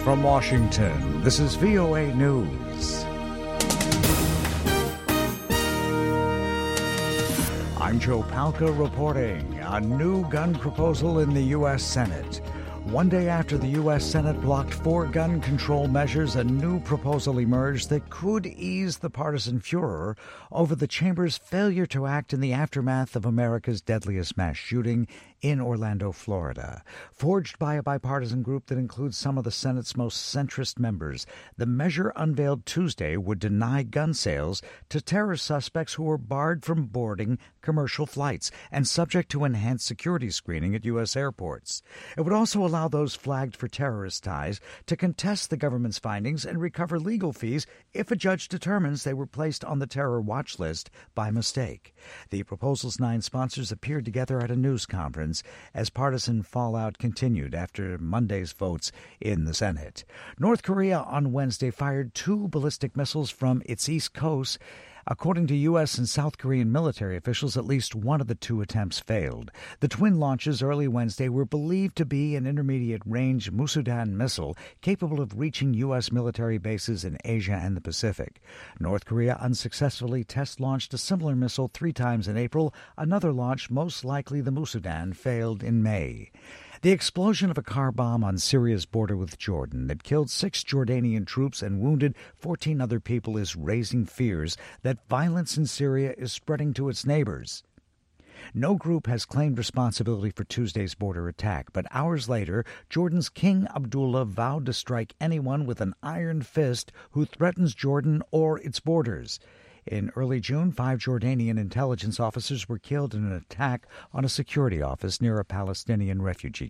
From Washington, this is VOA News. I'm Joe Palca reporting. A new gun proposal in the U.S. Senate. One day after the U.S. Senate blocked 4 gun control measures, a new proposal emerged that could ease the partisan furor over the chamber's failure to act in the aftermath of America's deadliest mass shooting in Orlando, Florida. Forged by a bipartisan group that includes some of the Senate's most centrist members, the measure unveiled Tuesday would deny gun sales to terror suspects who were barred from boarding commercial flights and subject to enhanced security screening at U.S. airports. It would also allow those flagged for terrorist ties to contest the government's findings and recover legal fees if a judge determines they were placed on the terror watch list by mistake. The proposal's 9 sponsors appeared together at a news conference as partisan fallout continued after Monday's votes in the Senate. North Korea on Wednesday fired 2 ballistic missiles from its east coast. According to U.S. and South Korean military officials, at least one of the 2 attempts failed. The twin launches early Wednesday were believed to be an intermediate-range Musudan missile capable of reaching U.S. military bases in Asia and the Pacific. North Korea unsuccessfully test-launched a similar missile 3 times in April. Another launch, most likely the Musudan, failed in May. The explosion of a car bomb on Syria's border with Jordan that killed 6 Jordanian troops and wounded 14 other people is raising fears that violence in Syria is spreading to its neighbors. No group has claimed responsibility for Tuesday's border attack, but hours later, Jordan's King Abdullah vowed to strike anyone with an iron fist who threatens Jordan or its borders. In early June, 5 Jordanian intelligence officers were killed in an attack on a security office near a Palestinian refugee